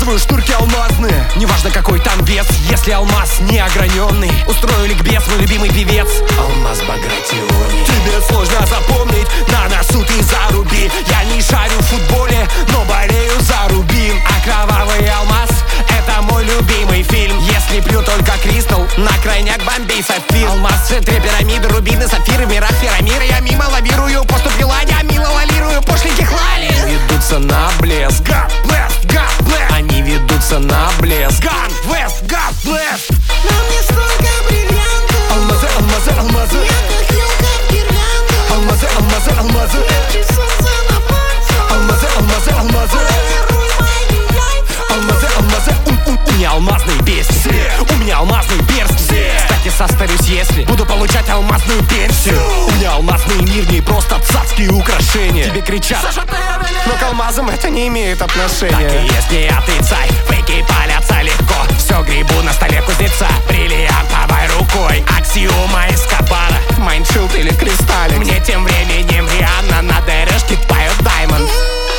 Вытаскиваю шнурки алмазные, неважно какой там вес, если алмаз не ограненный. Устрою ликбез, мой любимый певец Алмаз Багратиони. Тебе сложно запомнить, на носу ты заруби. Я не шарю в футболе, но болею за Рубин. А кровавый алмаз — это мой любимый фильм. Если пью только кристалл, на крайняк бомбей сапфир. Алмаз, три пирамиды, рубины, сапфиры, в мирах Ферамира. Я мимо лавирую, поступила, я мило лавирую, пошли хлали. Ведутся на блеск, God bless, God bless. Они ведутся на блеск, God bless, God bless. На мне столько бриллиантов, Алмазы, алмазы, алмазы, я как елка в гирлянду. алмазы, алмазы, алмазы, Ярче солнца на пальцах, алмазы, алмазы, алмазы, полируй мои яйца. алмазы, алмазы. У меня алмазные песни, у меня алмазные перстни. Кстати, состарюсь, если буду получать алмазную пенсию. У меня алмазный мир, не просто цацкие украшения. Тебе кричат, но к алмазам это не имеет отношения. Так и есть, не отрицай, фейки палятся легко. Все грибу на столе кузнеца бриллиантовой рукой. Аксиома Эскобара, Майншилд или Кристаллик. Мне тем временем Рианна на ДРшке поет Diamonds.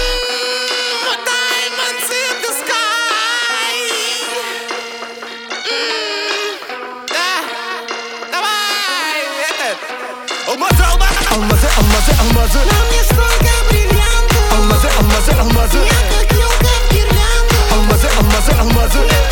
Diamonds in the sky. Давай! Алмазы, алмазы, алмазы, алмазы. На мне столько бриллиантов, Алмазы, алмазы, алмазы, я как елка в гирлянду. алмазы, алмазы, алмазы.